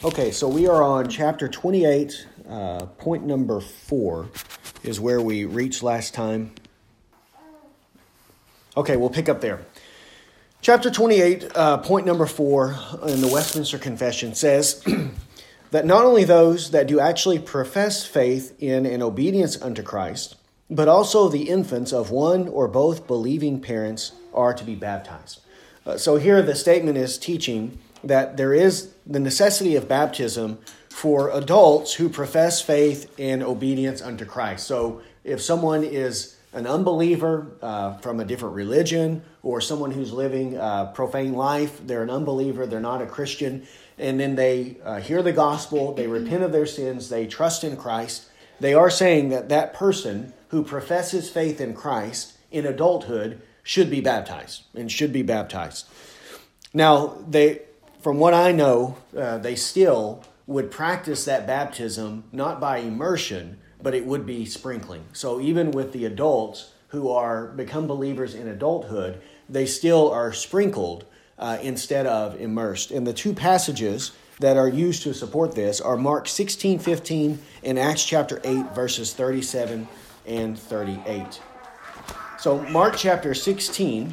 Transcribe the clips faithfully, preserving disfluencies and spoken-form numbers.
Okay, so we are on chapter twenty-eight, uh, point number four is where we reached last time. Okay, we'll pick up there. Chapter twenty-eight, uh, point number four in the Westminster Confession says that not only those that do actually profess faith in and obedience unto Christ, but also the infants of one or both believing parents are to be baptized. Uh, so here the statement is teaching that there is the necessity of baptism for adults who profess faith and obedience unto Christ. So if someone is an unbeliever uh, from a different religion, or someone who's living a profane life, they're an unbeliever, they're not a Christian, and then they uh, hear the gospel, they repent of their sins, they trust in Christ, they are saying that that person who professes faith in Christ in adulthood should be baptized and should be baptized. Now, they, from what I know, uh, they still would practice that baptism not by immersion, but it would be sprinkling. So even with the adults who are become believers in adulthood, they still are sprinkled uh, instead of immersed. And the two passages that are used to support this are Mark sixteen fifteen and Acts chapter eight, verses thirty-seven and thirty-eight. So Mark chapter sixteen,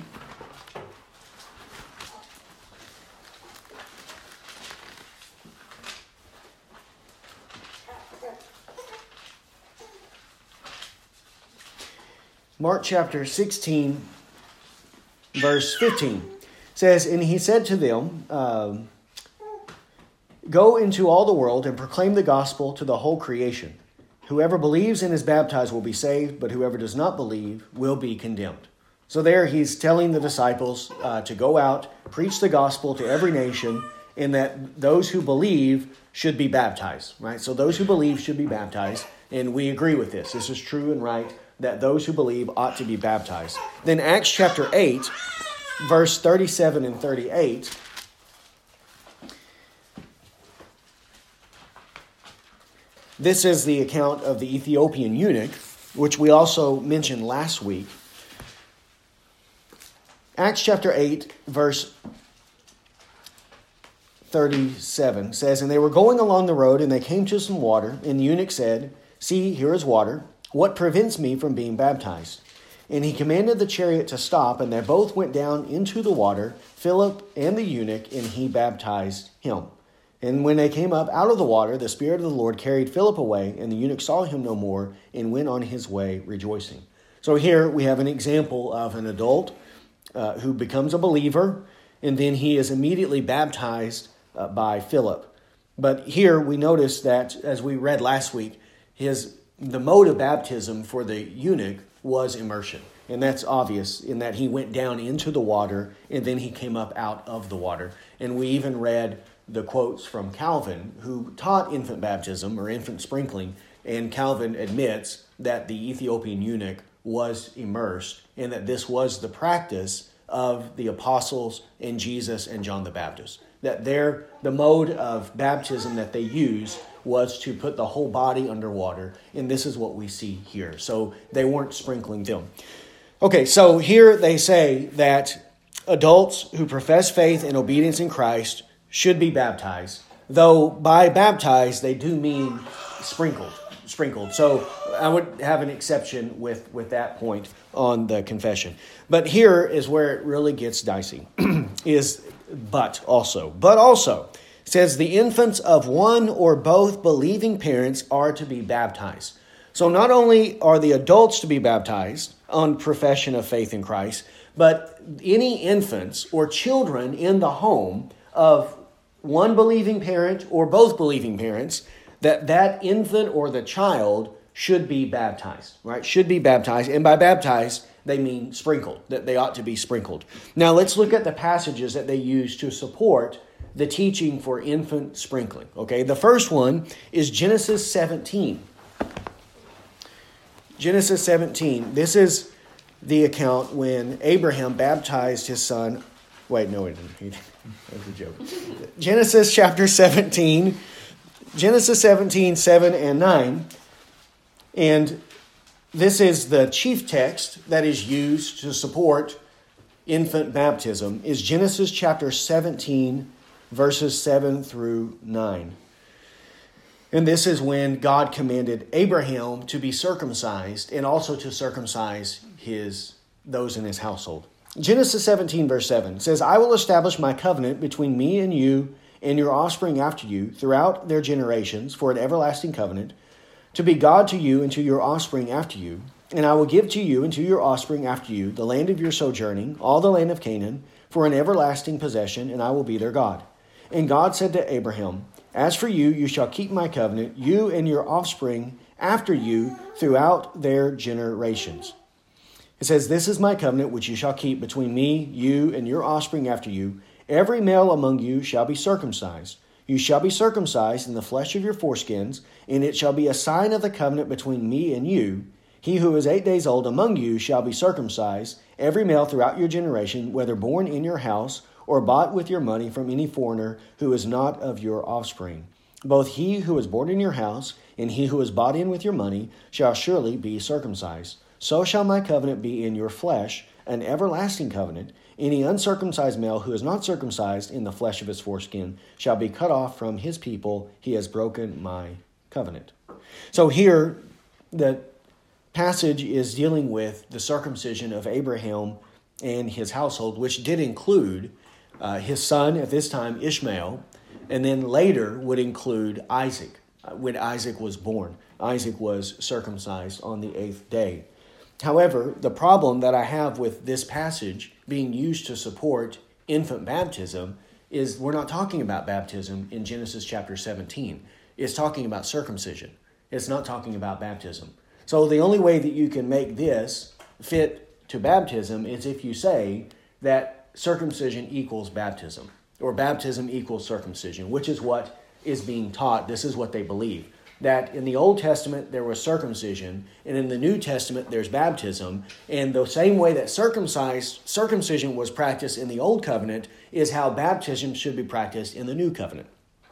Mark chapter sixteen, verse fifteen says, "And he said to them, um, Go into all the world and proclaim the gospel to the whole creation. Whoever believes and is baptized will be saved, but whoever does not believe will be condemned." So there he's telling the disciples uh, to go out, preach the gospel to every nation, and that those who believe should be baptized, right? So those who believe should be baptized, and we agree with this. This is true and right, that those who believe ought to be baptized. Then Acts chapter eight, verse thirty-seven and thirty-eight, this is the account of the Ethiopian eunuch, which we also mentioned last week. Acts chapter eight, verse thirty-seven says, "And they were going along the road, and they came to some water, and the eunuch said, 'See, here is water. What prevents me from being baptized?' And he commanded the chariot to stop, and they both went down into the water, Philip and the eunuch, and he baptized him. And when they came up out of the water, the Spirit of the Lord carried Philip away, and the eunuch saw him no more, and went on his way rejoicing." So here we have an example of an adult uh, who becomes a believer, and then he is immediately baptized uh, by Philip. But here we notice that, as we read last week, his the mode of baptism for the eunuch was immersion. And that's obvious in that he went down into the water, and then he came up out of the water. And we even read the quotes from Calvin, who taught infant baptism or infant sprinkling, and Calvin admits that the Ethiopian eunuch was immersed and that this was the practice of the apostles and Jesus and John the Baptist. That their the mode of baptism that they used was to put the whole body underwater, and this is what we see here. So they weren't sprinkling them. Okay, so here they say that adults who profess faith and obedience in Christ should be baptized, though by baptized they do mean sprinkled. Sprinkled. So I would have an exception with, with that point on the confession. But here is where it really gets dicey, is but also. But also says the infants of one or both believing parents are to be baptized. So not only are the adults to be baptized on profession of faith in Christ, but any infants or children in the home of one believing parent or both believing parents, that that infant or the child should be baptized, right? Should be baptized. And by baptized, they mean sprinkled, that they ought to be sprinkled. Now let's look at the passages that they use to support the teaching for infant sprinkling. Okay, the first one is Genesis seventeen. Genesis seventeen. This is the account when Abraham baptized his son. Wait, no, he didn't. That was a joke. Genesis chapter seventeen. Genesis seventeen, seven and nine. And this is the chief text that is used to support infant baptism, is Genesis chapter seventeen, verses seven through nine. And this is when God commanded Abraham to be circumcised and also to circumcise his those in his household. Genesis seventeen, verse seven says, I will establish my covenant between me and you and your offspring after you throughout their generations for an everlasting covenant, to be God to you and to your offspring after you. And I will give to you and to your offspring after you the land of your sojourning, all the land of Canaan, for an everlasting possession, and I will be their God. And God said to Abraham, as for you, you shall keep my covenant, you and your offspring after you throughout their generations. It says, this is my covenant which you shall keep between me, you, and your offspring after you. Every male among you shall be circumcised. You shall be circumcised in the flesh of your foreskins, and it shall be a sign of the covenant between me and you. He who is eight days old among you shall be circumcised, every male throughout your generation, whether born in your house or bought with your money from any foreigner who is not of your offspring. Both he who is born in your house and he who is bought in with your money shall surely be circumcised. So shall my covenant be in your flesh, an everlasting covenant. Any uncircumcised male who is not circumcised in the flesh of his foreskin shall be cut off from his people. He has broken my covenant. So here, the passage is dealing with the circumcision of Abraham and his household, which did include uh, his son at this time, Ishmael, and then later would include Isaac. Uh, when Isaac was born, Isaac was circumcised on the eighth day. However, the problem that I have with this passage being used to support infant baptism is we're not talking about baptism in Genesis chapter seventeen. It's talking about circumcision. It's not talking about baptism. So the only way that you can make this fit to baptism is if you say that circumcision equals baptism, or baptism equals circumcision, which is what is being taught. This is what they believe. That in the Old Testament there was circumcision, and in the New Testament there's baptism, and the same way that circumcised, circumcision was practiced in the Old Covenant is how baptism should be practiced in the New Covenant.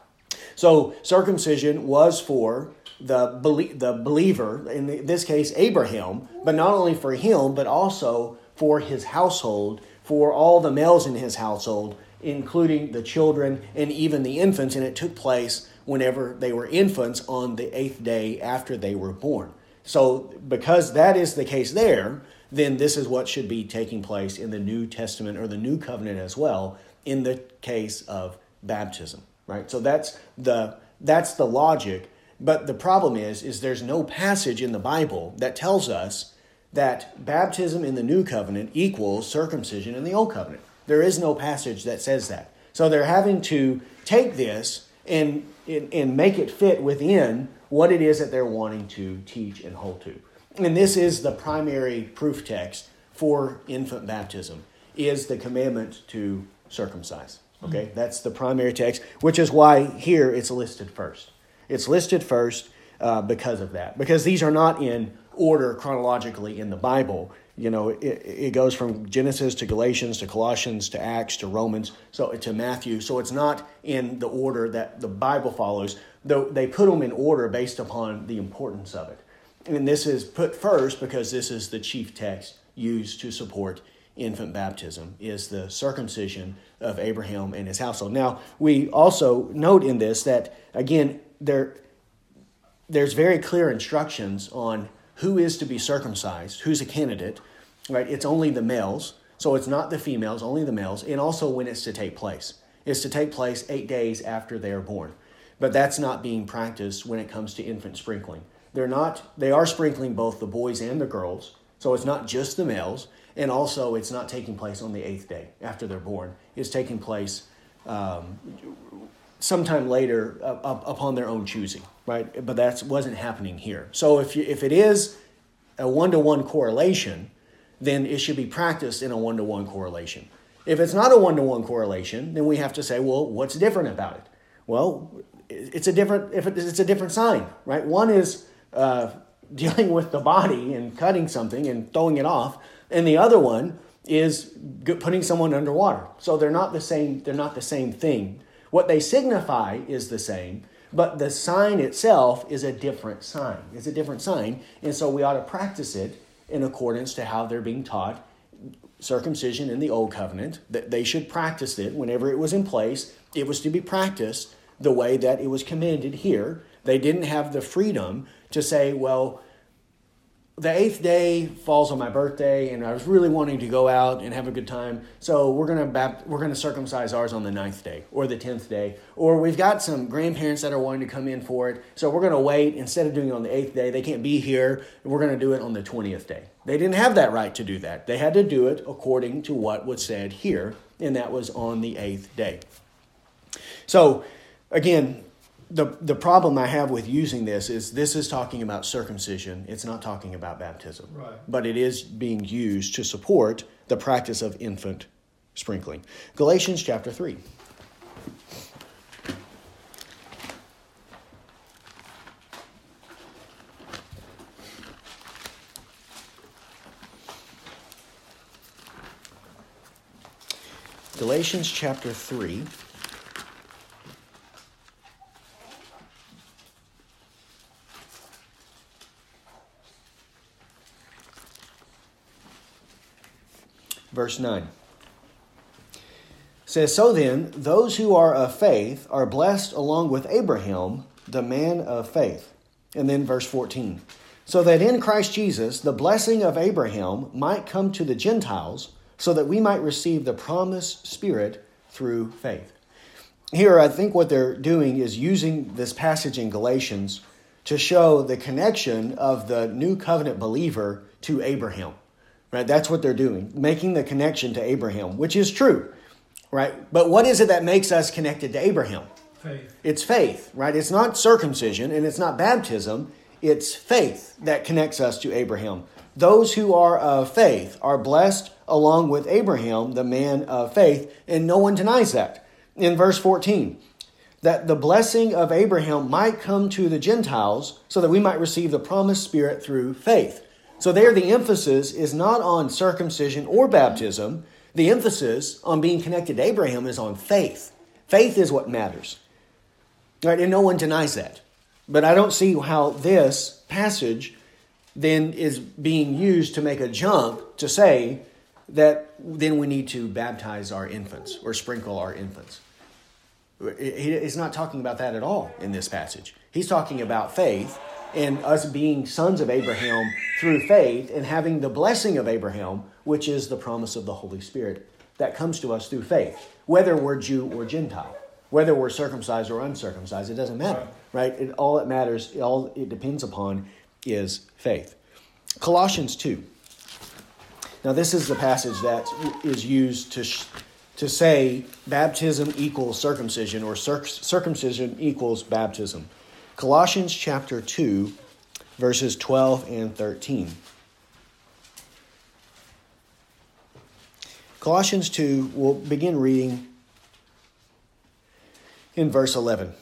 So circumcision was for the the believer, in this case Abraham, but not only for him, but also for his household, for all the males in his household, including the children and even the infants, and it took place whenever they were infants on the eighth day after they were born. So because that is the case there, then this is what should be taking place in the New Testament or the New Covenant as well in the case of baptism, right? So that's the that's the logic. But the problem is, is there's no passage in the Bible that tells us that baptism in the New Covenant equals circumcision in the Old Covenant. There is no passage that says that. So they're having to take this and, and, and make it fit within what it is that they're wanting to teach and hold to. And this is the primary proof text for infant baptism, is the commandment to circumcise. Okay, mm-hmm. That's the primary text, which is why here it's listed first. It's listed first uh, because of that. Because these are not in order chronologically in the Bible. You know, it, it goes from Genesis to Galatians to Colossians to Acts to Romans, so to Matthew. So it's not in the order that the Bible follows, though they put them in order based upon the importance of it. And this is put first because this is the chief text used to support infant baptism, is the circumcision of Abraham and his household. Now, we also note in this that, again, there there's very clear instructions on who is to be circumcised, who's a candidate, right? It's only the males, so it's not the females, only the males, and also when it's to take place. It's to take place eight days after they are born. But that's not being practiced when it comes to infant sprinkling. They're not, they are sprinkling both the boys and the girls, so it's not just the males, and also it's not taking place on the eighth day after they're born. It's taking place um, sometime later uh, upon their own choosing, right? But that wasn't happening here. So if you, if it is a one-to-one correlation, then it should be practiced in a one-to-one correlation. If it's not a one-to-one correlation, then we have to say, well, what's different about it? Well, it's a different if it's a different sign, right? One is uh, dealing with the body and cutting something and throwing it off, and the other one is putting someone underwater. So they're not the same. They're not the same thing. What they signify is the same, but the sign itself is a different sign. It's a different sign, and so we ought to practice it in accordance to how they're being taught. Circumcision in the Old Covenant, that they should practice it whenever it was in place. It was to be practiced the way that it was commanded here, They didn't have the freedom to say, well, the eighth day falls on my birthday, and I was really wanting to go out and have a good time, so we're gonna bapt- we're gonna circumcise ours on the ninth day or the tenth day, or we've got some grandparents that are wanting to come in for it, so we're gonna wait instead of doing it on the eighth day. They can't be here, and we're gonna do it on the twentieth day. They didn't have that right to do that. They had to do it according to what was said here, and that was on the eighth day. So, again, The the problem I have with using this is this is talking about circumcision. It's not talking about baptism. Right. But it is being used to support the practice of infant sprinkling. Galatians chapter three. Galatians chapter three. Verse nine says, "So then, those who are of faith are blessed along with Abraham, the man of faith." And then verse fourteen, "So that in Christ Jesus the blessing of Abraham might come to the Gentiles, so that we might receive the promised Spirit through faith." Here, I think what they're doing is using this passage in Galatians to show the connection of the new covenant believer to Abraham. Right, that's what they're doing, making the connection to Abraham, which is true, right? But what is it that makes us connected to Abraham? Faith. It's faith, right? It's not circumcision and it's not baptism. It's faith that connects us to Abraham. Those who are of faith are blessed along with Abraham, the man of faith, and no one denies that. In verse fourteen, that the blessing of Abraham might come to the Gentiles so that we might receive the promised Spirit through faith. So there the emphasis is not on circumcision or baptism. The emphasis on being connected to Abraham is on faith. Faith is what matters. Right? And no one denies that. But I don't see how this passage then is being used to make a jump to say that then we need to baptize our infants or sprinkle our infants. He's not talking about that at all in this passage. He's talking about faith and us being sons of Abraham through faith and having the blessing of Abraham, which is the promise of the Holy Spirit that comes to us through faith, whether we're Jew or Gentile, whether we're circumcised or uncircumcised, it doesn't matter, right? It, all it matters, all it depends upon is faith. Colossians two. Now this is the passage that is used to sh- to say baptism equals circumcision or circ- circumcision equals baptism. Colossians chapter two, verses twelve and thirteen. Colossians two, we'll begin reading in verse eleven.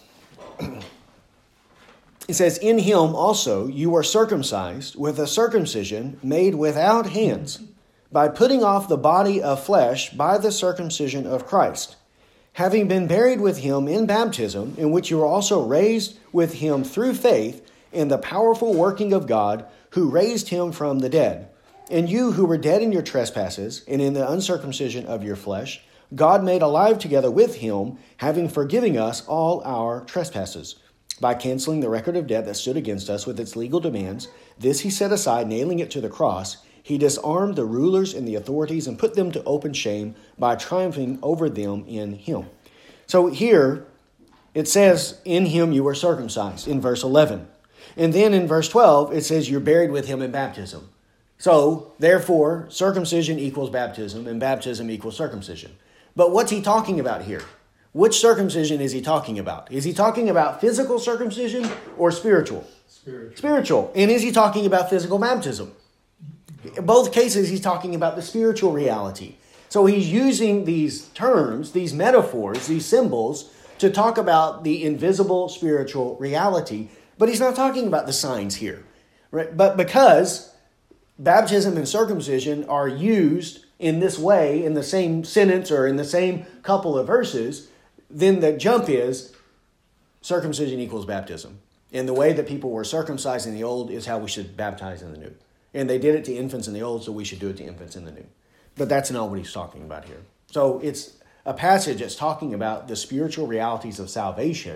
It says, "In him also you are circumcised with a circumcision made without hands, by putting off the body of flesh by the circumcision of Christ, having been buried with him in baptism, in which you were also raised with him through faith in the powerful working of God, who raised him from the dead. And you who were dead in your trespasses and in the uncircumcision of your flesh, God made alive together with him, having forgiven us all our trespasses, by canceling the record of debt that stood against us with its legal demands. This he set aside, nailing it to the cross. He disarmed the rulers and the authorities and put them to open shame by triumphing over them in him." So here it says, "In him you were circumcised," in verse eleven. And then in verse twelve, it says you're buried with him in baptism. So, therefore, circumcision equals baptism and baptism equals circumcision. But what's he talking about here? Which circumcision is he talking about? Is he talking about physical circumcision or spiritual? Spiritual. Spiritual. And is he talking about physical baptism? In both cases, he's talking about the spiritual reality. So he's using these terms, these metaphors, these symbols to talk about the invisible spiritual reality. But he's not talking about the signs here. Right? But because baptism and circumcision are used in this way, in the same sentence or in the same couple of verses, then the jump is circumcision equals baptism. And the way that people were circumcised in the old is how we should baptize in the new. And they did it to infants in the old, so we should do it to infants in the new. But that's not what he's talking about here. So it's a passage that's talking about the spiritual realities of salvation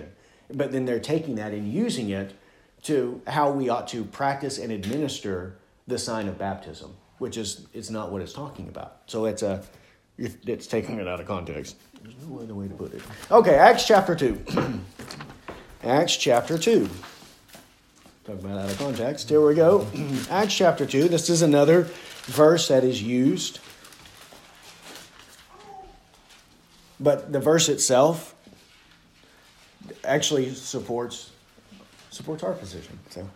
but then they're taking that and using it to how we ought to practice and administer the sign of baptism, which is it's not what it's talking about. So it's a it's taking it out of context. There's no other way to put it. Okay, Acts chapter two. Acts chapter two. Talk about out of context. Here we go. Acts chapter two. This is another verse that is used. But the verse itself actually supports supports our position. So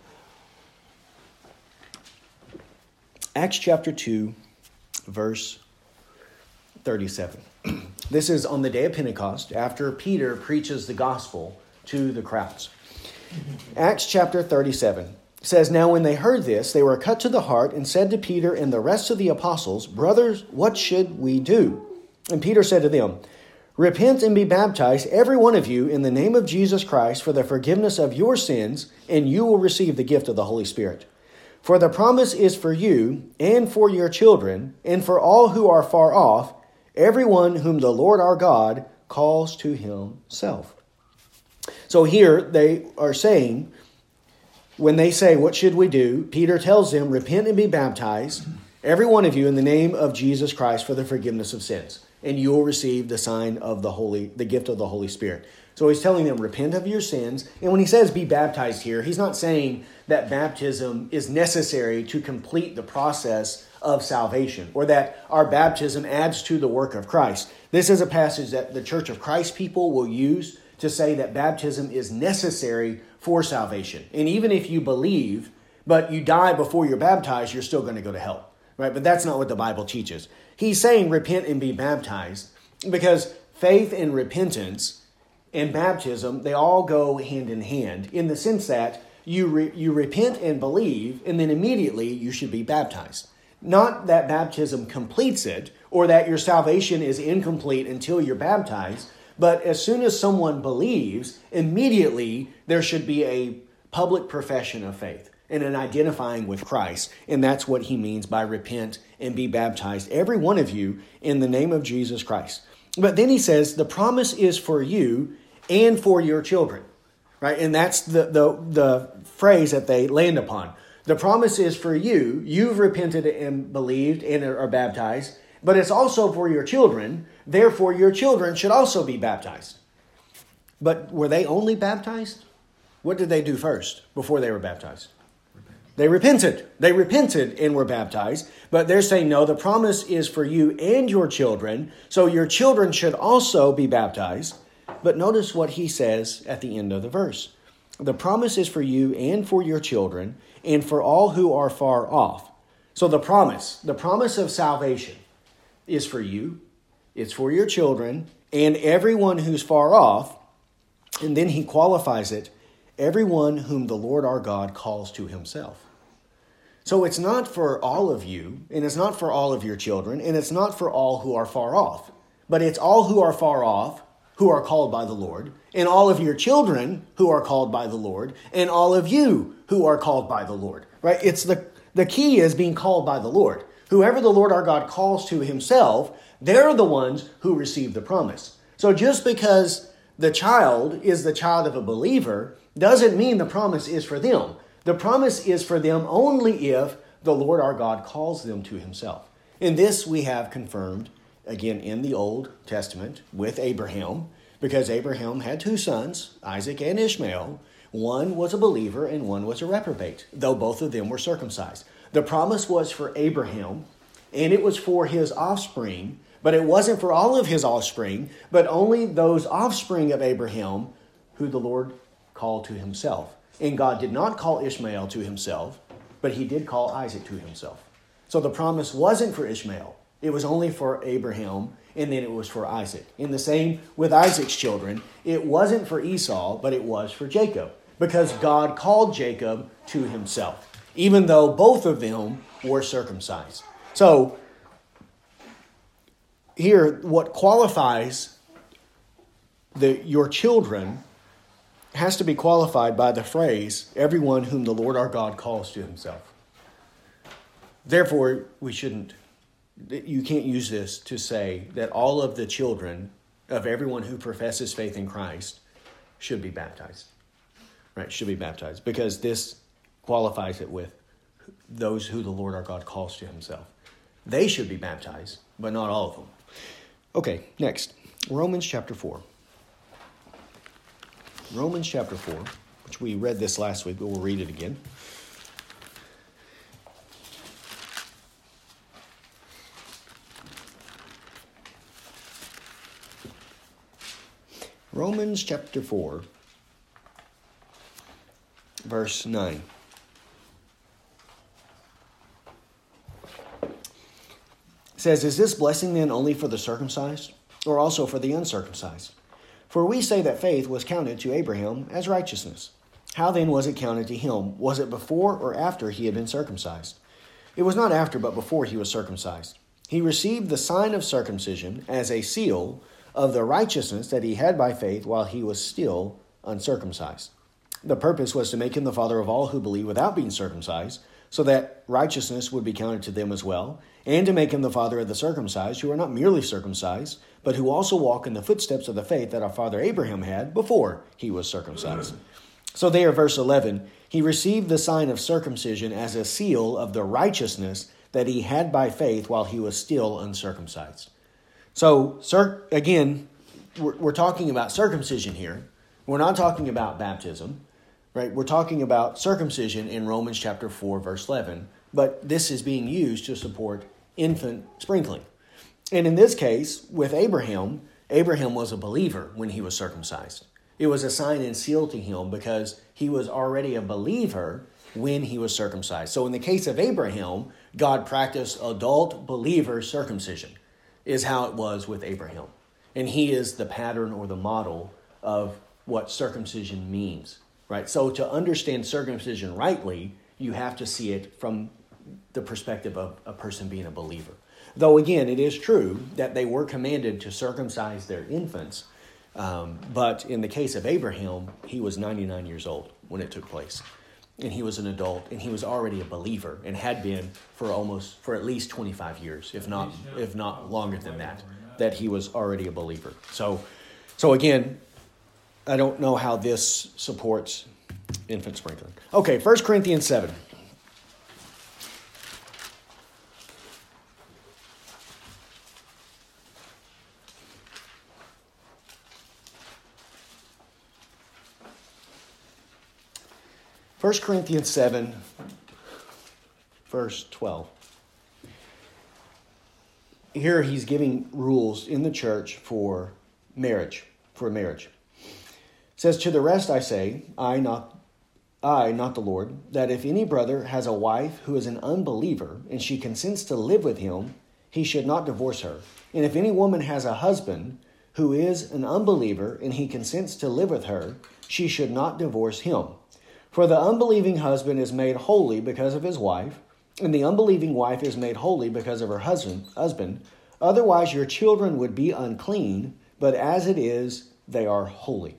Acts chapter two, verse thirty-seven. This is on the day of Pentecost, after Peter preaches the gospel to the crowds. Acts chapter thirty-seven says, "Now when they heard this, they were cut to the heart and said to Peter and the rest of the apostles, 'Brothers, what should we do?' And Peter said to them, 'Repent and be baptized, every one of you, in the name of Jesus Christ for the forgiveness of your sins, and you will receive the gift of the Holy Spirit. For the promise is for you and for your children and for all who are far off, everyone whom the Lord our God calls to himself.'" So here they are saying, when they say, "What should we do?" Peter tells them, "Repent and be baptized, every one of you, in the name of Jesus Christ for the forgiveness of sins, and you will receive the sign of the Holy, the gift of the Holy Spirit." So he's telling them, repent of your sins. And when he says be baptized here, he's not saying that baptism is necessary to complete the process of salvation, or that our baptism adds to the work of Christ. This is a passage that the Church of Christ people will use to say that baptism is necessary for salvation. And even if you believe, but you die before you're baptized, you're still going to go to hell. Right? But that's not what the Bible teaches. He's saying repent and be baptized because faith and repentance and baptism, they all go hand in hand in the sense that you re, you repent and believe, and then immediately you should be baptized. Not that baptism completes it, or that your salvation is incomplete until you're baptized, but as soon as someone believes, immediately there should be a public profession of faith and an identifying with Christ. And that's what he means by repent and be baptized, every one of you, in the name of Jesus Christ. But then he says, the promise is for you and for your children, right? And that's the, the, the phrase that they land upon. The promise is for you. You've repented and believed and are baptized, but it's also for your children. Therefore, your children should also be baptized. But were they only baptized? What did they do first before they were baptized? They repented. They repented and were baptized. But they're saying, no, the promise is for you and your children. So your children should also be baptized. But notice what he says at the end of the verse. The promise is for you and for your children and for all who are far off. So the promise, the promise of salvation is for you. It's for your children and everyone who's far off. And then he qualifies it, everyone whom the Lord our God calls to himself. So it's not for all of you, and it's not for all of your children, and it's not for all who are far off. But it's all who are far off, who are called by the Lord, and all of your children who are called by the Lord, and all of you who are called by the Lord. Right? It's the, the key is being called by the Lord. Whoever the Lord our God calls to himself, they're the ones who receive the promise. So just because the child is the child of a believer doesn't mean the promise is for them. The promise is for them only if the Lord our God calls them to himself. And this we have confirmed, again, in the Old Testament with Abraham, because Abraham had two sons, Isaac and Ishmael. One was a believer and one was a reprobate, though both of them were circumcised. The promise was for Abraham, and it was for his offspring, but it wasn't for all of his offspring, but only those offspring of Abraham who the Lord called to himself. And God did not call Ishmael to himself, but he did call Isaac to himself. So the promise wasn't for Ishmael. It was only for Abraham, and then it was for Isaac. In the same with Isaac's children, it wasn't for Esau, but it was for Jacob, because God called Jacob to himself, even though both of them were circumcised. So here, what qualifies the your children has to be qualified by the phrase, everyone whom the Lord our God calls to himself. Therefore, we shouldn't, you can't use this to say that all of the children of everyone who professes faith in Christ should be baptized. Right, should be baptized, because this qualifies it with those who the Lord our God calls to himself. They should be baptized, but not all of them. Okay, next, Romans chapter four. Romans chapter four, which we read this last week, but we'll read it again. Romans chapter four, verse nine. It says, "Is this blessing then only for the circumcised, or also for the uncircumcised? For we say that faith was counted to Abraham as righteousness. How then was it counted to him? Was it before or after he had been circumcised? It was not after, but before he was circumcised. He received the sign of circumcision as a seal of the righteousness that he had by faith while he was still uncircumcised. The purpose was to make him the father of all who believe without being circumcised, so that righteousness would be counted to them as well, and to make him the father of the circumcised, who are not merely circumcised, but who also walk in the footsteps of the faith that our father Abraham had before he was circumcised." So there, verse eleven, he received the sign of circumcision as a seal of the righteousness that he had by faith while he was still uncircumcised. So, cir- again, we're, we're talking about circumcision here. We're not talking about baptism, right? We're talking about circumcision in Romans chapter four, verse eleven. But this is being used to support infant sprinkling. And in this case, with Abraham, Abraham was a believer when he was circumcised. It was a sign and seal to him because he was already a believer when he was circumcised. So in the case of Abraham, God practiced adult believer circumcision, is how it was with Abraham. And he is the pattern or the model of what circumcision means, right? So to understand circumcision rightly, you have to see it from the perspective of a person being a believer. Though, again, it is true that they were commanded to circumcise their infants, um, but in the case of Abraham, he was ninety-nine years old when it took place. And he was an adult, and he was already a believer, and had been for almost, for at least twenty-five years, if not if not longer than that, that he was already a believer. So, so again, I don't know how this supports infant sprinkling. Okay, First Corinthians seven. First Corinthians seven, verse twelve. Here he's giving rules in the church for marriage, for marriage. It says, "To the rest I say, I not I, not the Lord, that if any brother has a wife who is an unbeliever, and she consents to live with him, he should not divorce her. And if any woman has a husband who is an unbeliever, and he consents to live with her, she should not divorce him. For the unbelieving husband is made holy because of his wife, and the unbelieving wife is made holy because of her husband. husband. Otherwise your children would be unclean, but as it is, they are holy."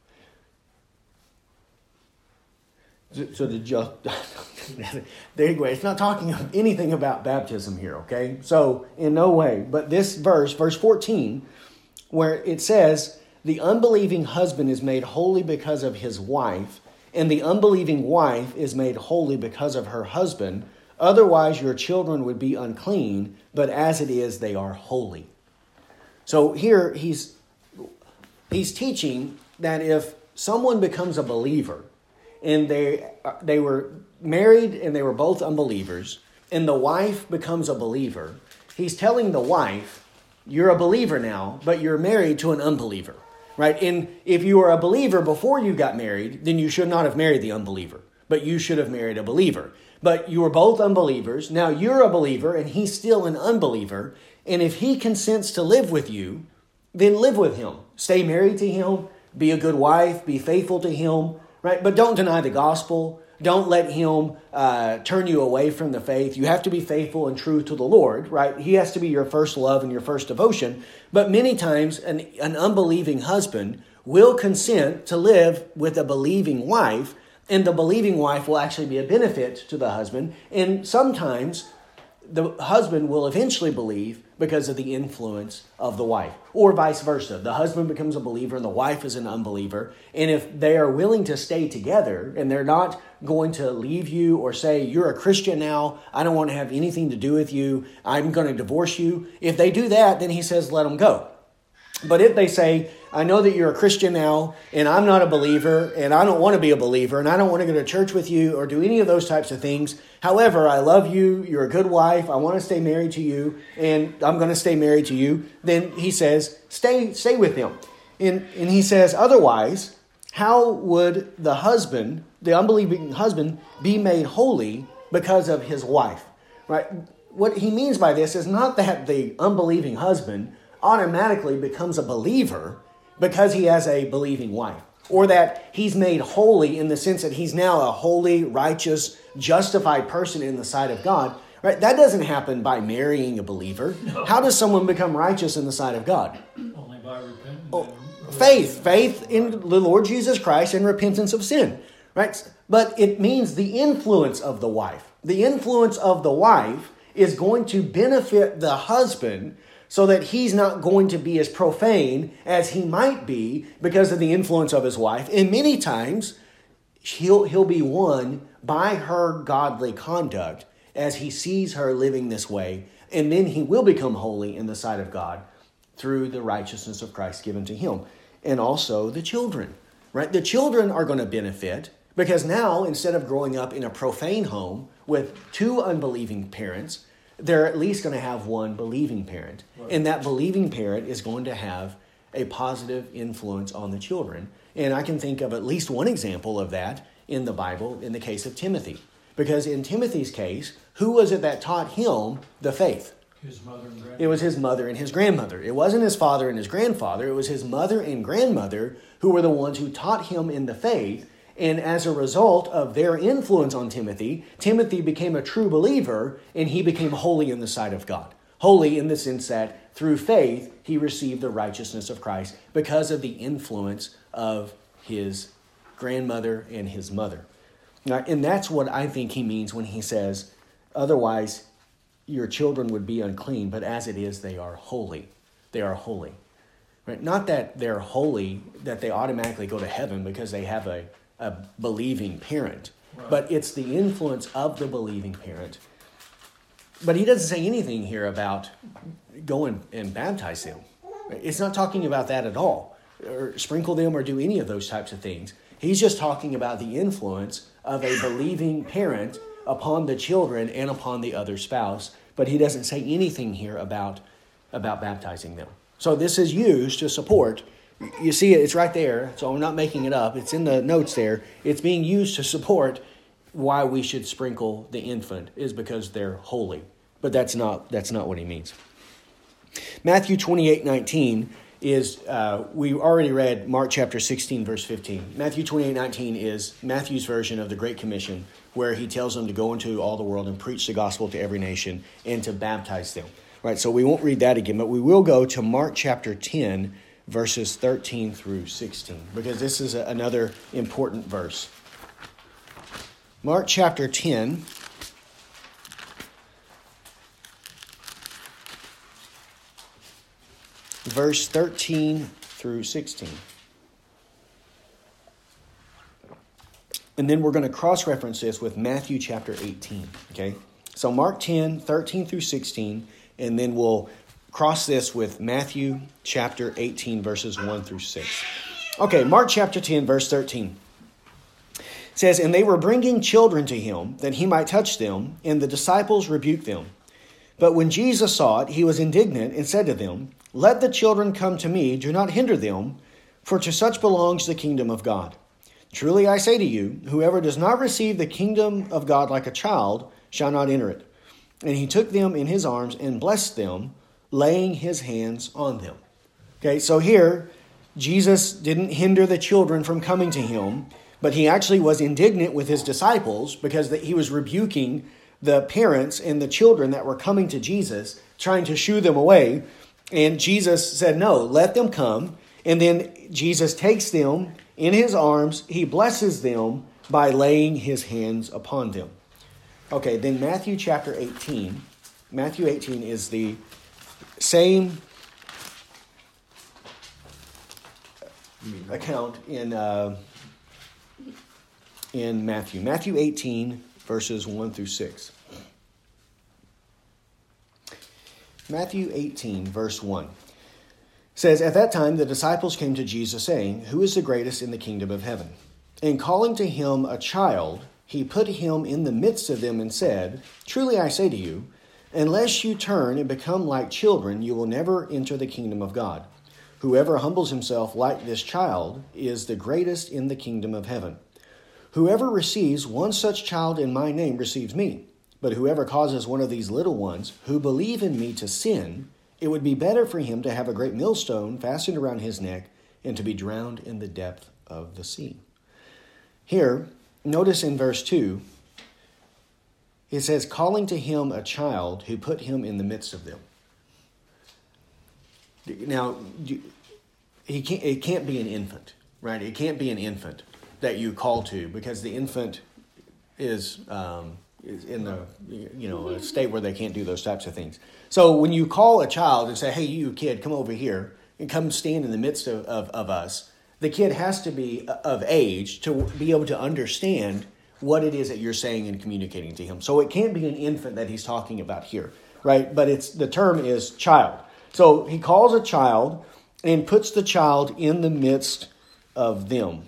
So the just there you go. It's not talking anything about baptism here, okay? So in no way. But this verse, verse fourteen, where it says, "The unbelieving husband is made holy because of his wife, and the unbelieving wife is made holy because of her husband. Otherwise, your children would be unclean, but as it is, they are holy." So here he's he's teaching that if someone becomes a believer, and they they were married and they were both unbelievers, and the wife becomes a believer, he's telling the wife, "You're a believer now, but you're married to an unbeliever." Right? And if you were a believer before you got married, then you should not have married the unbeliever, but you should have married a believer. But you were both unbelievers. Now you're a believer and he's still an unbeliever. And if he consents to live with you, then live with him. Stay married to him. Be a good wife. Be faithful to him. Right? But don't deny the gospel. Don't let him uh, turn you away from the faith. You have to be faithful and true to the Lord, right? He has to be your first love and your first devotion. But many times an, an unbelieving husband will consent to live with a believing wife, and the believing wife will actually be a benefit to the husband. And sometimes the husband will eventually believe, because of the influence of the wife, or vice versa. The husband becomes a believer and the wife is an unbeliever. And if they are willing to stay together and they're not going to leave you or say, you're a Christian now, I don't want to have anything to do with you, I'm going to divorce you. If they do that, then he says, let them go. But if they say, I know that you're a Christian now, and I'm not a believer, and I don't want to be a believer, and I don't want to go to church with you or do any of those types of things. However, I love you, you're a good wife, I want to stay married to you, and I'm going to stay married to you. Then he says, stay stay with them. And, and he says, otherwise, how would the husband, the unbelieving husband, be made holy because of his wife? Right? What he means by this is not that the unbelieving husband automatically becomes a believer because he has a believing wife, or that he's made holy in the sense that he's now a holy, righteous, justified person in the sight of God. Right? That doesn't happen by marrying a believer. No. How does someone become righteous in the sight of God? Only by repentance. Oh, faith, faith in the Lord Jesus Christ and repentance of sin. Right? But it means the influence of the wife. The influence of the wife is going to benefit the husband, so that he's not going to be as profane as he might be because of the influence of his wife. And many times, he'll, he'll be won by her godly conduct as he sees her living this way. And then he will become holy in the sight of God through the righteousness of Christ given to him. And also the children, right? The children are going to benefit because now, instead of growing up in a profane home with two unbelieving parents, they're at least going to have one believing parent. Right. And that believing parent is going to have a positive influence on the children. And I can think of at least one example of that in the Bible in the case of Timothy. Because in Timothy's case, who was it that taught him the faith? His mother and grandmother. It was his mother and his grandmother. It wasn't his father and his grandfather. It was his mother and grandmother who were the ones who taught him in the faith. And as a result of their influence on Timothy, Timothy became a true believer and he became holy in the sight of God. Holy in the sense that through faith, he received the righteousness of Christ because of the influence of his grandmother and his mother. Now, and that's what I think he means when he says, otherwise your children would be unclean, but as it is, they are holy. They are holy. Right? Not that they're holy, that they automatically go to heaven because they have a a believing parent, right. But it's the influence of the believing parent. But he doesn't say anything here about going and baptize them. It's not talking about that at all, or sprinkle them or do any of those types of things. He's just talking about the influence of a believing parent upon the children and upon the other spouse. But he doesn't say anything here about, about baptizing them. So this is used to support. You see it, it's right there, so I'm not making it up. It's in the notes there. It's being used to support why we should sprinkle the infant is because they're holy. But that's not that's not what he means. Matthew twenty-eight nineteen is, uh, we already read Mark chapter sixteen, verse fifteen. Matthew twenty-eight nineteen is Matthew's version of the Great Commission, where he tells them to go into all the world and preach the gospel to every nation and to baptize them. Right, so we won't read that again, but we will go to Mark chapter ten, verses thirteen through sixteen, because this is a, another important verse. Mark chapter ten, verse thirteen through sixteen. And then we're going to cross-reference this with Matthew chapter eighteen, okay? So Mark ten, thirteen through sixteen, and then we'll cross this with Matthew chapter eighteen, verses one through six. Okay, Mark chapter ten, verse thirteen. It says, and they were bringing children to him, that he might touch them, and the disciples rebuked them. But when Jesus saw it, he was indignant and said to them, let the children come to me, do not hinder them, for to such belongs the kingdom of God. Truly I say to you, whoever does not receive the kingdom of God like a child shall not enter it. And he took them in his arms and blessed them, laying his hands on them. Okay, so here, Jesus didn't hinder the children from coming to him, but he actually was indignant with his disciples because he was rebuking the parents and the children that were coming to Jesus, trying to shoo them away. And Jesus said, no, let them come. And then Jesus takes them in his arms. He blesses them by laying his hands upon them. Okay, then Matthew chapter eighteen. Matthew eighteen is the same account in uh, in Matthew. Matthew eighteen, verses one through six. Matthew eighteen, verse one says, "At that time the disciples came to Jesus, saying, 'Who is the greatest in the kingdom of heaven?' And calling to him a child, he put him in the midst of them and said, 'Truly I say to you, unless you turn and become like children, you will never enter the kingdom of God. Whoever humbles himself like this child is the greatest in the kingdom of heaven. Whoever receives one such child in my name receives me. But whoever causes one of these little ones who believe in me to sin, it would be better for him to have a great millstone fastened around his neck and to be drowned in the depth of the sea.'" Here, notice in verse two, it says, "Calling to him a child who put him in the midst of them." Now, he can't, it can't be an infant, right? It can't be an infant that you call to, because the infant is, um, is in the, you know, a state where they can't do those types of things. So when you call a child and say, "Hey, you kid, come over here and come stand in the midst of, of, of us," the kid has to be of age to be able to understand what it is that you're saying and communicating to him. So it can't be an infant that he's talking about here, right? But it's the term is child. So he calls a child and puts the child in the midst of them.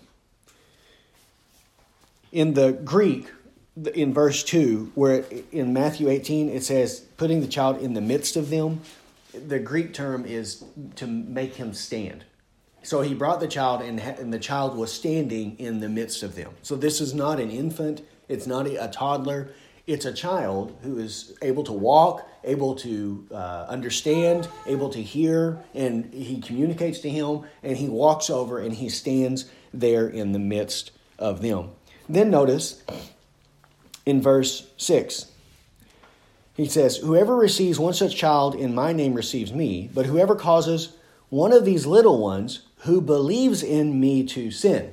In the Greek, in verse two, where in Matthew eighteen it says putting the child in the midst of them, the Greek term is to make him stand. So he brought the child, and, and the child was standing in the midst of them. So this is not an infant. It's not a, a toddler. It's a child who is able to walk, able to uh, understand, able to hear, and he communicates to him, and he walks over and he stands there in the midst of them. Then notice in verse six, he says, "Whoever receives one such child in my name receives me, but whoever causes one of these little ones who believes in me to sin."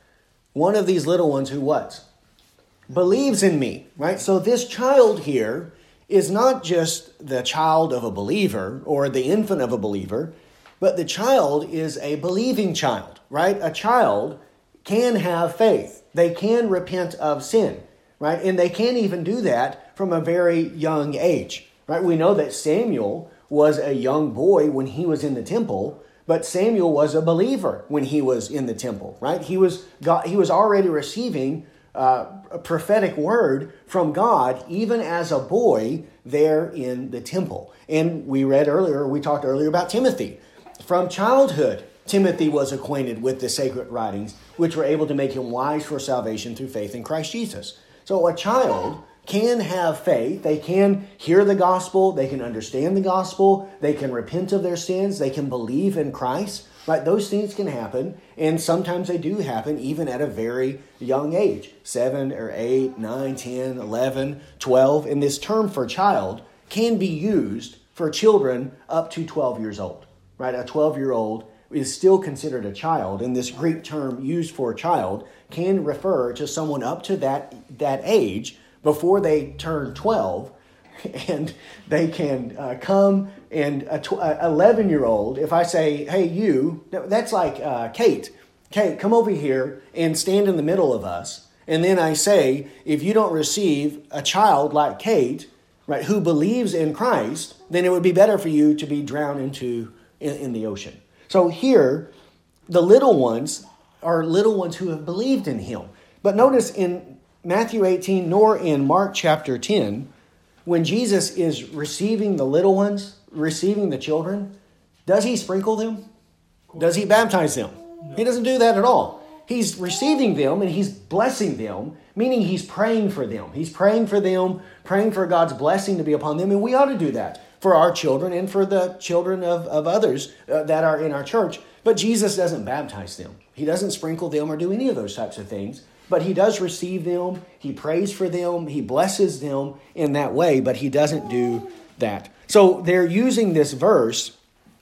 One of these little ones who what? Believes in me, right? So this child here is not just the child of a believer or the infant of a believer, but the child is a believing child, right? A child can have faith. They can repent of sin, right? And they can even do that from a very young age, right? We know that Samuel was a young boy when he was in the temple, but Samuel was a believer when he was in the temple, right? He was God, he was already receiving uh, a prophetic word from God, even as a boy there in the temple. And we read earlier, we talked earlier about Timothy. From childhood, Timothy was acquainted with the sacred writings, which were able to make him wise for salvation through faith in Christ Jesus. So a child can have faith. They can hear the gospel. They can understand the gospel. They can repent of their sins. They can believe in Christ. Right? Those things can happen. And sometimes they do happen even at a very young age. Seven or eight, nine, ten, eleven, twelve. And this term for child can be used for children up to twelve years old. Right? A twelve-year-old is still considered a child. And this Greek term used for child can refer to someone up to that, that age before they turn twelve, and they can uh, come and a tw- eleven-year-old, if I say, "Hey, you," that's like, uh, Kate, Kate, come over here and stand in the middle of us. And then I say, if you don't receive a child like Kate, right, who believes in Christ, then it would be better for you to be drowned into in, in the ocean. So here, the little ones are little ones who have believed in him. But notice in Matthew eighteen, nor in Mark chapter ten, when Jesus is receiving the little ones, receiving the children, does he sprinkle them? Does he baptize them? No. He doesn't do that at all. He's receiving them and he's blessing them, meaning he's praying for them. He's praying for them, praying for God's blessing to be upon them. And we ought to do that for our children and for the children of, of others uh, that are in our church. But Jesus doesn't baptize them. He doesn't sprinkle them or do any of those types of things. But he does receive them, he prays for them, he blesses them in that way, but he doesn't do that. So they're using this verse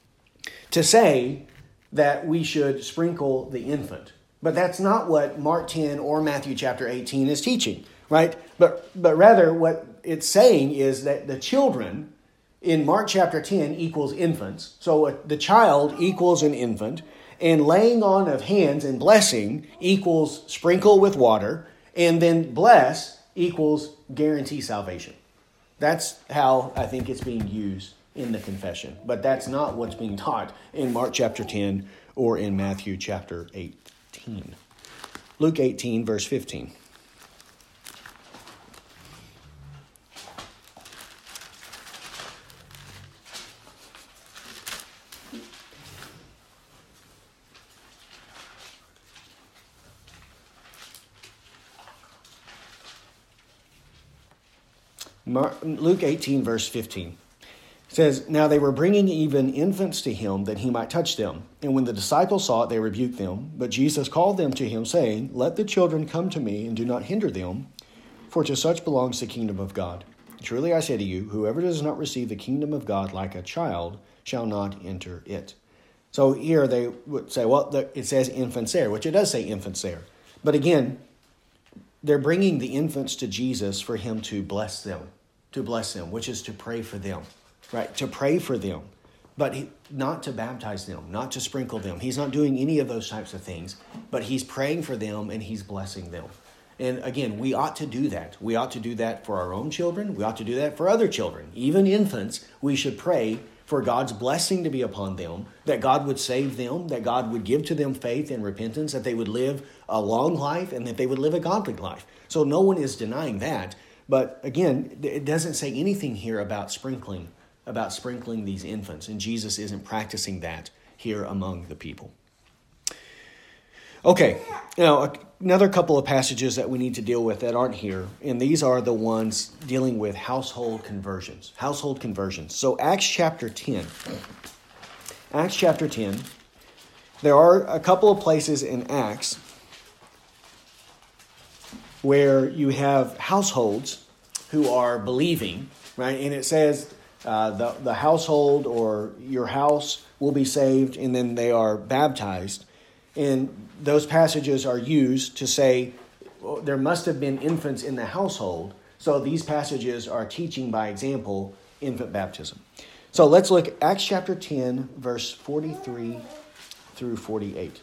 to say that we should sprinkle the infant. But that's not what Mark ten or Matthew chapter eighteen is teaching, right? But, but rather what it's saying is that the children in Mark chapter ten equals infants. So the child equals an infant. And laying on of hands and blessing equals sprinkle with water. And then bless equals guarantee salvation. That's how I think it's being used in the confession. But that's not what's being taught in Mark chapter ten or in Matthew chapter eighteen. Luke eighteen, verse fifteen. Luke eighteen, verse fifteen says, "Now they were bringing even infants to him that he might touch them. And when the disciples saw it, they rebuked them. But Jesus called them to him, saying, Let the children come to me, and do not hinder them, for to such belongs the kingdom of God. Truly I say to you, whoever does not receive the kingdom of God like a child shall not enter it." So here they would say, well, it says infants there, which it does say infants there. But again, they're bringing the infants to Jesus for him to bless them, to bless them, which is to pray for them, right? To pray for them, but he, not to baptize them, not to sprinkle them. He's not doing any of those types of things, but he's praying for them and he's blessing them. And again, we ought to do that. We ought to do that for our own children. We ought to do that for other children. Even infants, we should pray for God's blessing to be upon them, that God would save them, that God would give to them faith and repentance, that they would live a long life and that they would live a godly life. So no one is denying that. But again, it doesn't say anything here about sprinkling, about sprinkling these infants. And Jesus isn't practicing that here among the people. Okay, now another couple of passages that we need to deal with that aren't here, and these are the ones dealing with household conversions. Household conversions. So Acts chapter ten. Acts chapter ten. There are a couple of places in Acts where you have households who are believing, right? And it says uh, the, the household or your house will be saved, and then they are baptized. And those passages are used to say well, there must have been infants in the household. So these passages are teaching by example infant baptism. So let's look at Acts chapter ten, verse forty-three through forty-eight.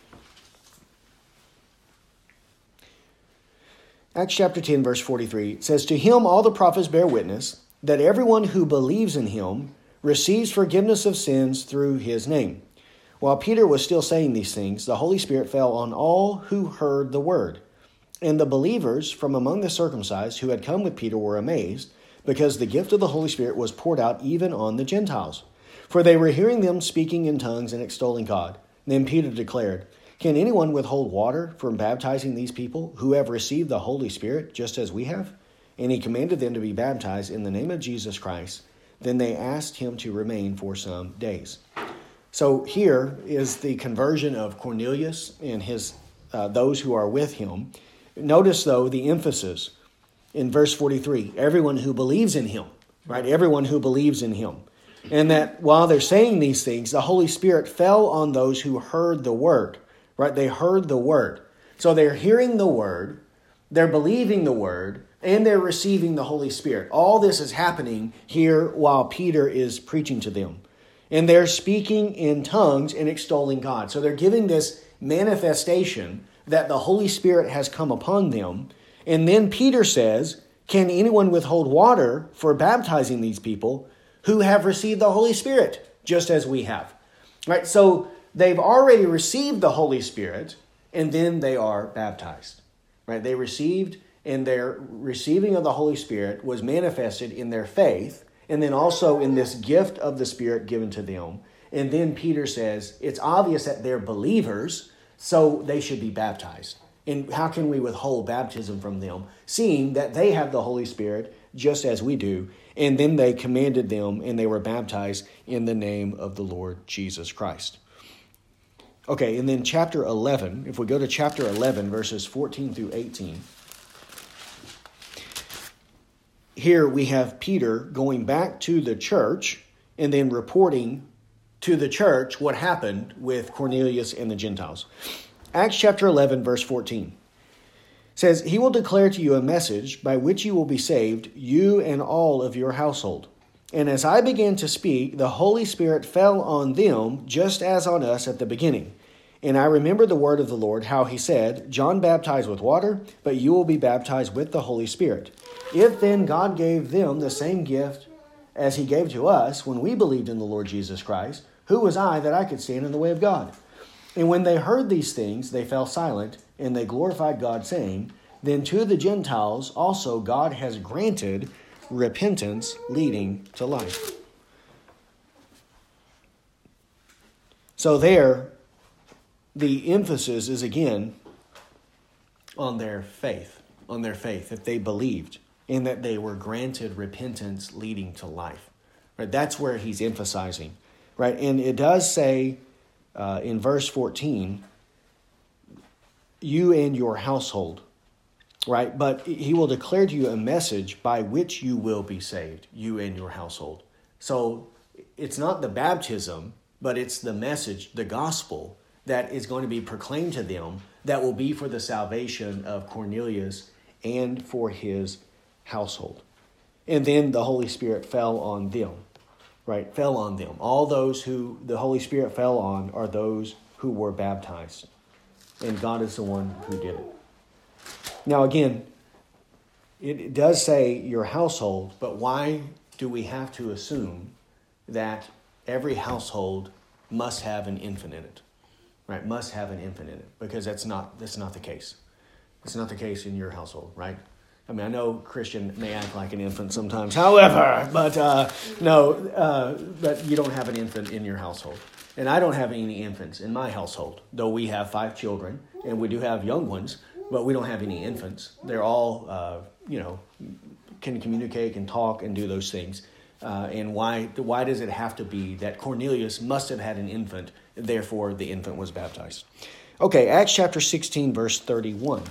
Acts chapter ten, verse forty-three, it says, "To him all the prophets bear witness that everyone who believes in him receives forgiveness of sins through his name. While Peter was still saying these things, the Holy Spirit fell on all who heard the word. And the believers from among the circumcised who had come with Peter were amazed, because the gift of the Holy Spirit was poured out even on the Gentiles. For they were hearing them speaking in tongues and extolling God. Then Peter declared, Can anyone withhold water from baptizing these people who have received the Holy Spirit just as we have? And he commanded them to be baptized in the name of Jesus Christ. Then they asked him to remain for some days." So here is the conversion of Cornelius and his uh, those who are with him. Notice, though, the emphasis in verse forty-three. Everyone who believes in him, right? Everyone who believes in him. And that while they're saying these things, the Holy Spirit fell on those who heard the word, right? They heard the word. So they're hearing the word, they're believing the word, and they're receiving the Holy Spirit. All this is happening here while Peter is preaching to them. And they're speaking in tongues and extolling God. So they're giving this manifestation that the Holy Spirit has come upon them. And then Peter says, Can anyone withhold water for baptizing these people who have received the Holy Spirit, just as we have? Right? So they've already received the Holy Spirit, and then they are baptized. Right? They received, and their receiving of the Holy Spirit was manifested in their faith, and then also in this gift of the Spirit given to them. And then Peter says, it's obvious that they're believers, so they should be baptized. And how can we withhold baptism from them, seeing that they have the Holy Spirit just as we do? And then they commanded them, and they were baptized in the name of the Lord Jesus Christ. Okay, and then chapter eleven, if we go to chapter eleven, verses fourteen through eighteen. Here we have Peter going back to the church and then reporting to the church what happened with Cornelius and the Gentiles. Acts chapter eleven, verse fourteen says, "He will declare to you a message by which you will be saved, you and all of your household. And as I began to speak, the Holy Spirit fell on them just as on us at the beginning. And I remember the word of the Lord, how he said, John baptized with water, but you will be baptized with the Holy Spirit. If then God gave them the same gift as he gave to us when we believed in the Lord Jesus Christ, who was I that I could stand in the way of God? And when they heard these things, they fell silent, and they glorified God, saying, Then to the Gentiles also God has granted repentance leading to life. So there, the emphasis is again on their faith, on their faith, that they believed and that they were granted repentance leading to life. Right? That's where he's emphasizing. Right? And it does say uh, in verse fourteen, you and your household. Right? But he will declare to you a message by which you will be saved, you and your household. So it's not the baptism, but it's the message, the gospel, that is going to be proclaimed to them that will be for the salvation of Cornelius and for his household. And then the Holy Spirit fell on them, right? Fell on them. All those who the Holy Spirit fell on are those who were baptized. And God is the one who did it. Now again, it does say your household, but why do we have to assume that every household must have an infant in it? Right, must have an infant in it, because that's not that's not the case. It's not the case in your household, right? I mean, I know Christian may act like an infant sometimes, however, but uh, no, uh, but you don't have an infant in your household. And I don't have any infants in my household, though we have five children, and we do have young ones, but we don't have any infants. They're all, uh, you know, can communicate, can talk, and do those things. Uh, and why why does it have to be that Cornelius must have had an infant, therefore the infant was baptized? Okay, Acts chapter sixteen, verse thirty-one.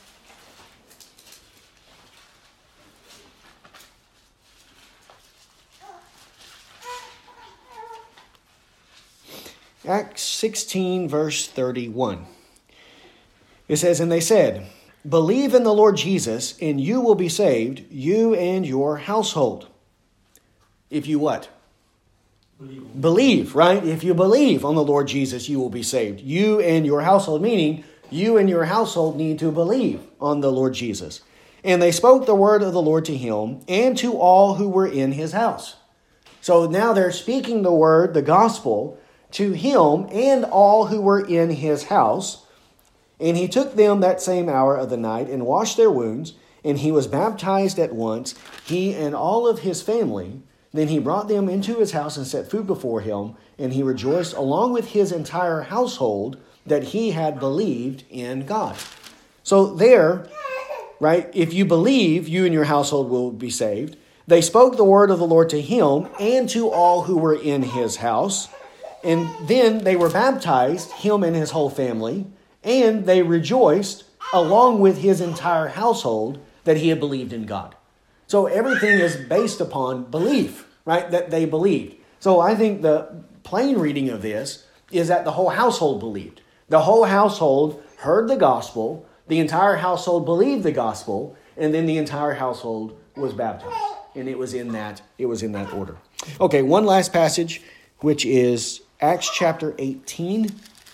Acts sixteen, verse thirty-one. It says, And they said, Believe in the Lord Jesus, and you will be saved, you and your household. If you what? Believe. Believe, right? If you believe on the Lord Jesus, you will be saved. You and your household, meaning you and your household need to believe on the Lord Jesus. And they spoke the word of the Lord to him and to all who were in his house. So now they're speaking the word, the gospel, to him and all who were in his house. And he took them that same hour of the night and washed their wounds, and he was baptized at once, he and all of his family. Then he brought them into his house and set food before him, and he rejoiced along with his entire household that he had believed in God. So there, right, if you believe, you and your household will be saved. They spoke the word of the Lord to him and to all who were in his house. And then they were baptized, him and his whole family, and they rejoiced along with his entire household that he had believed in God. So everything is based upon belief, right? That they believed. So I think the plain reading of this is that the whole household believed. The whole household heard the gospel. The entire household believed the gospel. And then the entire household was baptized. And it was in that, it was in that order. Okay, one last passage, which is Acts chapter eighteen.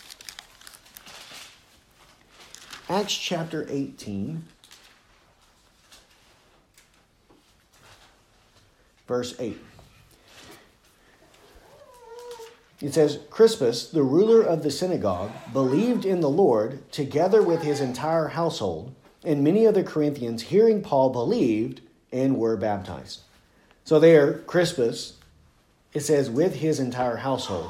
Acts chapter eighteen. Verse eight. It says, Crispus, the ruler of the synagogue, believed in the Lord together with his entire household, and many of the Corinthians, hearing Paul, believed and were baptized. So there, Crispus, it says with his entire household.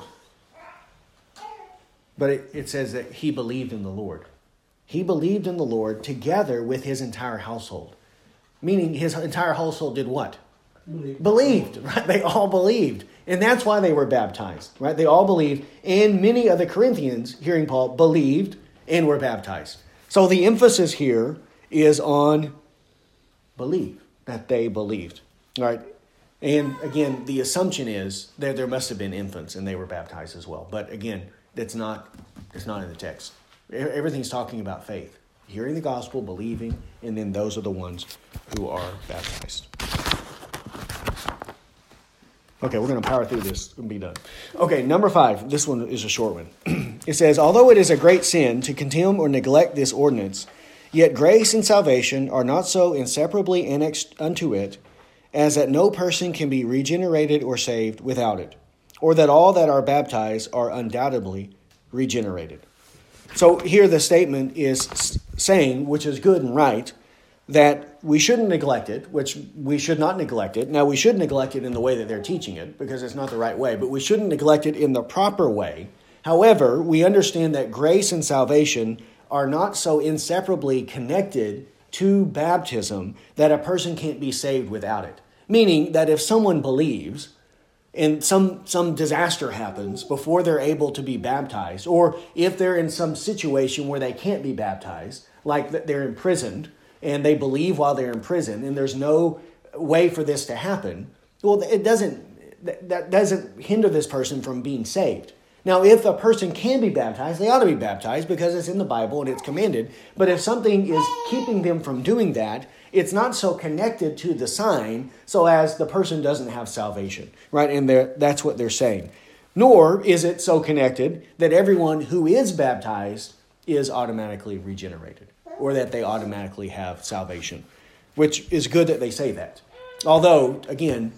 But it, it says that he believed in the Lord. He believed in the Lord together with his entire household. Meaning his entire household did what? Believed. Believed, right? They all believed. And that's why they were baptized, right? They all believed. And many of the Corinthians, hearing Paul, believed and were baptized. So the emphasis here is on believe, that they believed, right? And again, the assumption is that there must have been infants and they were baptized as well. But again, that's not, it's not in the text. Everything's talking about faith. Hearing the gospel, believing, and then those are the ones who are baptized. Okay, we're going to power through this and be done. Okay, number five. This one is a short one. It says, although it is a great sin to contemn or neglect this ordinance, yet grace and salvation are not so inseparably annexed unto it, as that no person can be regenerated or saved without it, or that all that are baptized are undoubtedly regenerated. So here the statement is saying, which is good and right, that we shouldn't neglect it, which we should not neglect it. Now, we should neglect it in the way that they're teaching it, because it's not the right way, but we shouldn't neglect it in the proper way. However, we understand that grace and salvation are not so inseparably connected to baptism that a person can't be saved without it. Meaning that if someone believes and some, some disaster happens before they're able to be baptized, or if they're in some situation where they can't be baptized, like that they're imprisoned, and they believe while they're in prison, and there's no way for this to happen, well, it doesn't, that doesn't hinder this person from being saved. Now, if a person can be baptized, they ought to be baptized because it's in the Bible and it's commanded. But if something is keeping them from doing that, it's not so connected to the sign so as the person doesn't have salvation, right? And that's what they're saying. Nor is it so connected that everyone who is baptized is automatically regenerated, or that they automatically have salvation, which is good that they say that. Although, again,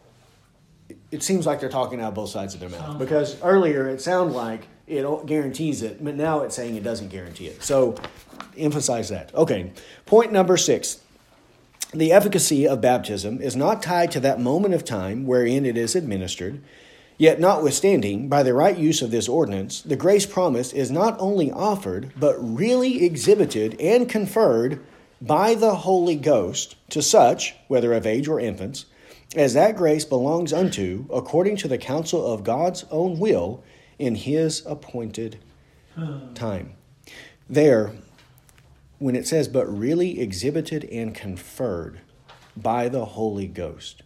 it seems like they're talking out of both sides of their mouth, because earlier it sounded like it guarantees it, but now it's saying it doesn't guarantee it. So emphasize that. Okay, point number six. The efficacy of baptism is not tied to that moment of time wherein it is administered. Yet notwithstanding, by the right use of this ordinance, the grace promised is not only offered, but really exhibited and conferred by the Holy Ghost to such, whether of age or infants, as that grace belongs unto, according to the counsel of God's own will, in his appointed time. There, when it says, but really exhibited and conferred by the Holy Ghost,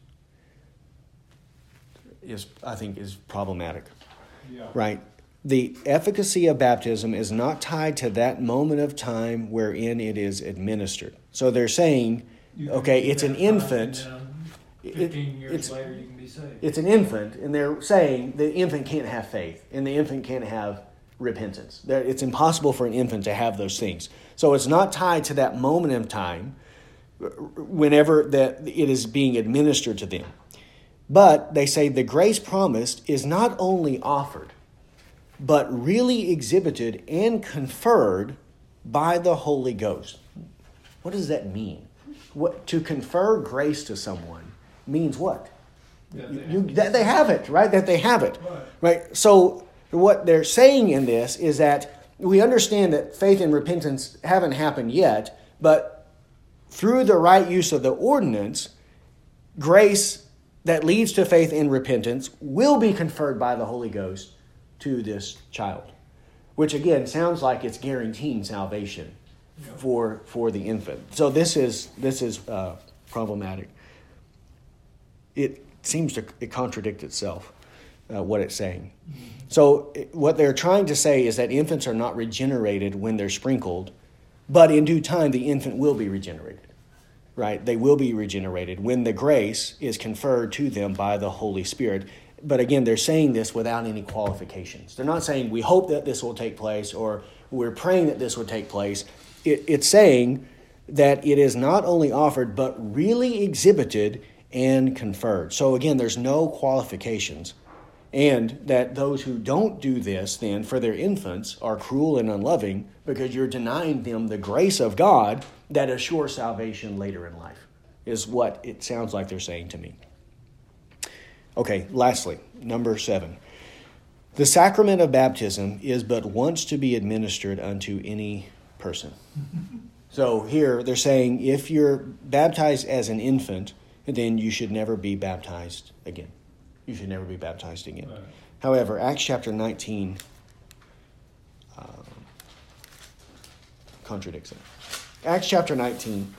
is, I think, is problematic, yeah. Right? The efficacy of baptism is not tied to that moment of time wherein it is administered. So they're saying, okay, it's an infant. Fifteen it, years it's, later, you can be saved. It's an infant, and they're saying the infant can't have faith, and the infant can't have repentance. It's impossible for an infant to have those things. So it's not tied to that moment in time whenever that it is being administered to them. But they say the grace promised is not only offered, but really exhibited and conferred by the Holy Ghost. What does that mean? What, to confer grace to someone means what? That you, they, you, that they have it, right? That they have it, right. right? So what they're saying in this is that we understand that faith and repentance haven't happened yet, but through the right use of the ordinance, grace that leads to faith and repentance will be conferred by the Holy Ghost to this child, which again sounds like it's guaranteeing salvation yeah. for for the infant. So this is this is uh, problematic. It seems to it contradict itself, uh, what it's saying. Mm-hmm. So it, what they're trying to say is that infants are not regenerated when they're sprinkled, but in due time the infant will be regenerated. Right? They will be regenerated when the grace is conferred to them by the Holy Spirit. But again, they're saying this without any qualifications. They're not saying we hope that this will take place or we're praying that this will take place. It, it's saying that it is not only offered, but really exhibited and conferred. So again, there's no qualifications. And that those who don't do this then for their infants are cruel and unloving because you're denying them the grace of God that assures salvation later in life, is what it sounds like they're saying to me. Okay, lastly, number seven. The sacrament of baptism is but once to be administered unto any person. So here they're saying if you're baptized as an infant, then you should never be baptized again. You should never be baptized again. Right. However, Acts chapter nineteen uh, contradicts it. Acts chapter nineteen.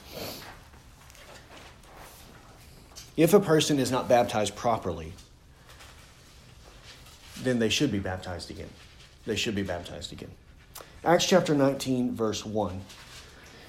If a person is not baptized properly, then they should be baptized again. They should be baptized again. Acts chapter nineteen, verse one.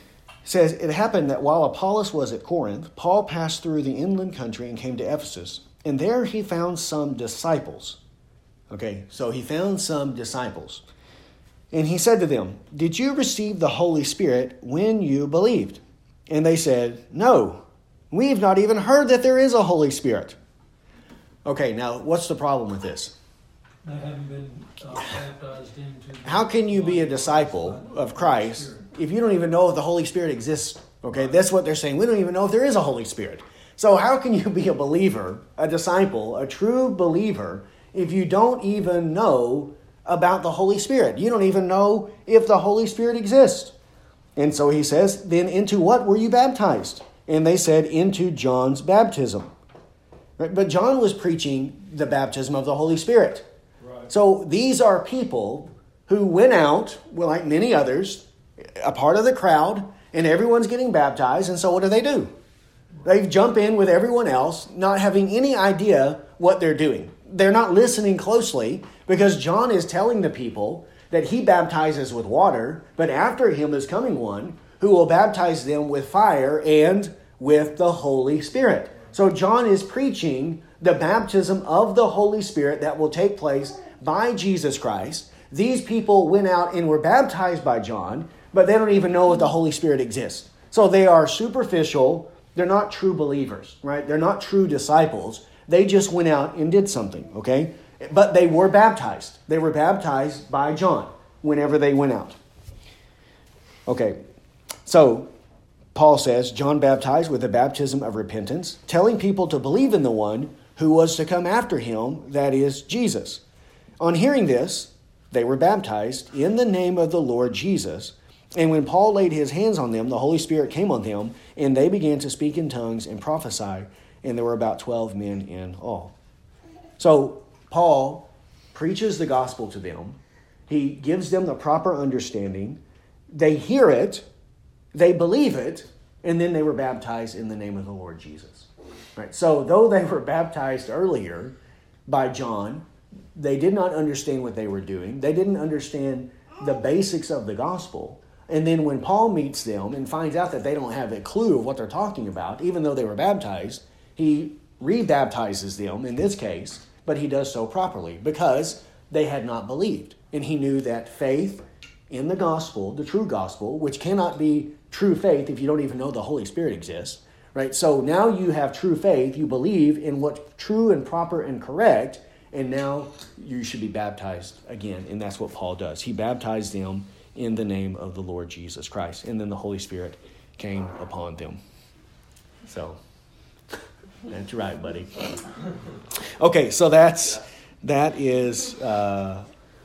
Says, it happened that while Apollos was at Corinth, Paul passed through the inland country and came to Ephesus. And there he found some disciples. Okay, so he found some disciples. And he said to them, "Did you receive the Holy Spirit when you believed?" And they said, "No, we've not even heard that there is a Holy Spirit." Okay, now what's the problem with this? They haven't been uh, baptized into... How can you be a disciple of Christ if you don't even know if the Holy Spirit exists? Okay, that's what they're saying. We don't even know if there is a Holy Spirit. So how can you be a believer, a disciple, a true believer, if you don't even know about the Holy Spirit? You don't even know if the Holy Spirit exists. And so he says, "Then into what were you baptized?" And they said, "Into John's baptism." Right? But John was preaching the baptism of the Holy Spirit. Right. So these are people who went out, well, like many others, a part of the crowd, and everyone's getting baptized. And so what do they do? They jump in with everyone else, not having any idea what they're doing. They're not listening closely because John is telling the people that he baptizes with water, but after him is coming one who will baptize them with fire and with the Holy Spirit. So John is preaching the baptism of the Holy Spirit that will take place by Jesus Christ. These people went out and were baptized by John, but they don't even know if the Holy Spirit exists. So they are superficial. They're not true believers, right? They're not true disciples. They just went out and did something, okay? But they were baptized. They were baptized by John whenever they went out. Okay, so Paul says, John baptized with the baptism of repentance, telling people to believe in the one who was to come after him, that is Jesus. On hearing this, they were baptized in the name of the Lord Jesus. And when Paul laid his hands on them, the Holy Spirit came on them, and they began to speak in tongues and prophesy. And there were about twelve men in all. So Paul preaches the gospel to them. He gives them the proper understanding. They hear it, they believe it, and then they were baptized in the name of the Lord Jesus. Right? So though they were baptized earlier by John, they did not understand what they were doing. They didn't understand the basics of the gospel. And then when Paul meets them and finds out that they don't have a clue of what they're talking about, even though they were baptized, he rebaptizes them in this case, but he does so properly because they had not believed. And he knew that faith in the gospel, the true gospel, which cannot be true faith if you don't even know the Holy Spirit exists, right? So now you have true faith, you believe in what's true and proper and correct, and now you should be baptized again. And that's what Paul does. He baptized them in the name of the Lord Jesus Christ. And then the Holy Spirit came upon them. So, that's right, buddy. Okay, so that's, that is, uh,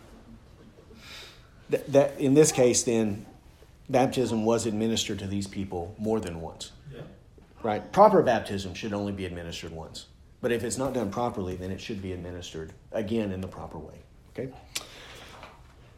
th- that in this case then, baptism was administered to these people more than once. Yeah. Right? Proper baptism should only be administered once. But if it's not done properly, then it should be administered again in the proper way. Okay?